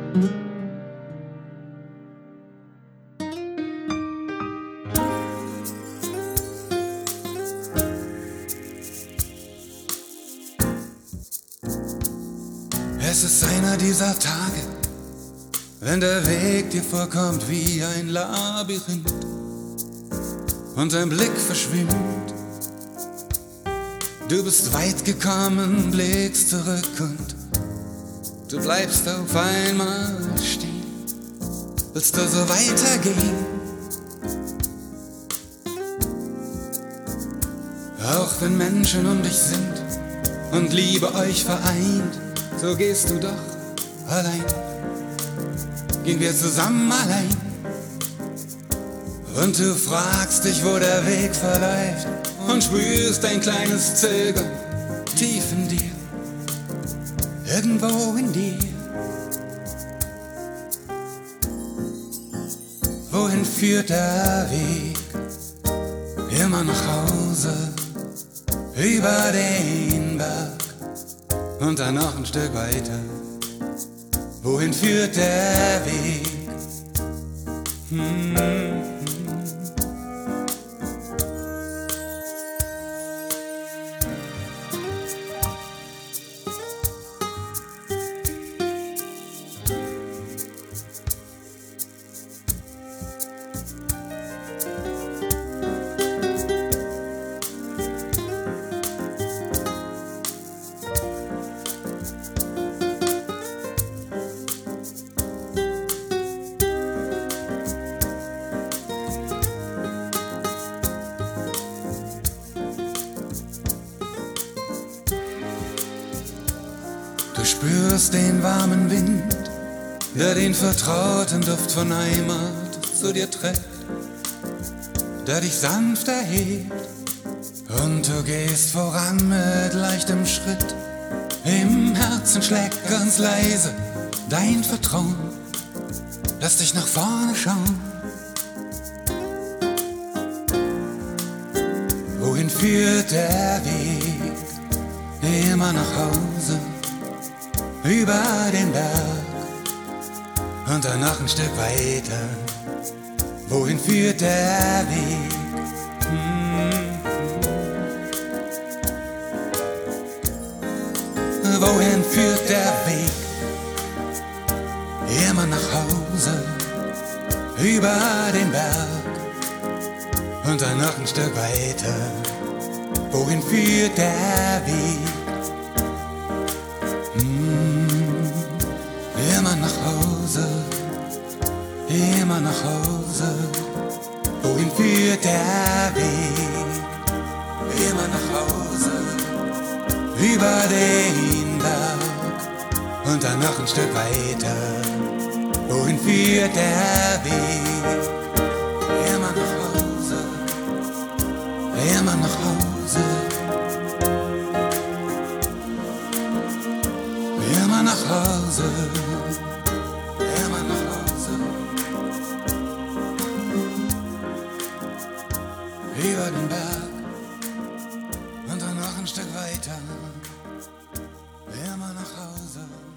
Es ist einer dieser Tage, wenn der Weg dir vorkommt wie ein Labyrinth und dein Blick verschwimmt. Du bist weit gekommen, blickst zurück und du bleibst auf einmal stehen. Willst du so weitergehen? Auch wenn Menschen um dich sind und Liebe euch vereint, so gehst du doch allein. Gehen wir zusammen allein und du fragst dich, wo der Weg verläuft und spürst ein kleines Zögern tief in dir, irgendwo in dir. Wohin führt der Weg? Immer nach Hause, über den Berg und dann noch ein Stück weiter. Wohin führt der Weg? Du spürst den warmen Wind, der den vertrauten Duft von Heimat zu dir trägt, der dich sanft erhebt und du gehst voran mit leichtem Schritt. Im Herzen schlägt ganz leise dein Vertrauen, lass dich nach vorne schauen. Wohin führt der Weg? Immer nach Hause, über den Berg und dann noch ein Stück weiter. Wohin führt der Weg? Wohin führt der Weg? Immer nach Hause, über den Berg und dann noch ein Stück weiter. Wohin führt der Weg? Immer nach Hause, immer nach Hause. Wohin führt der Weg? Immer nach Hause, über den Berg und dann noch ein Stück weiter. Wohin führt der Weg? Immer nach Hause, immer nach Hause. Immer nach Hause, immer nach Hause. Über den Berg und dann noch ein Stück weiter. Immer nach Hause.